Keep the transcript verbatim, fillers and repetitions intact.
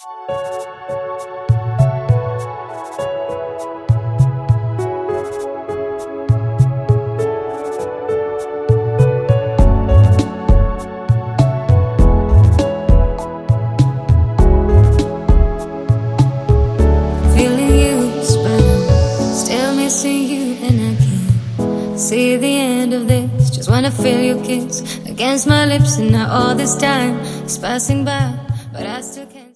Feeling you spinning, still missing you, and I can't see the end of this. Just wanna feel your kiss against my lips, and now all this time is passing by, but I still can't.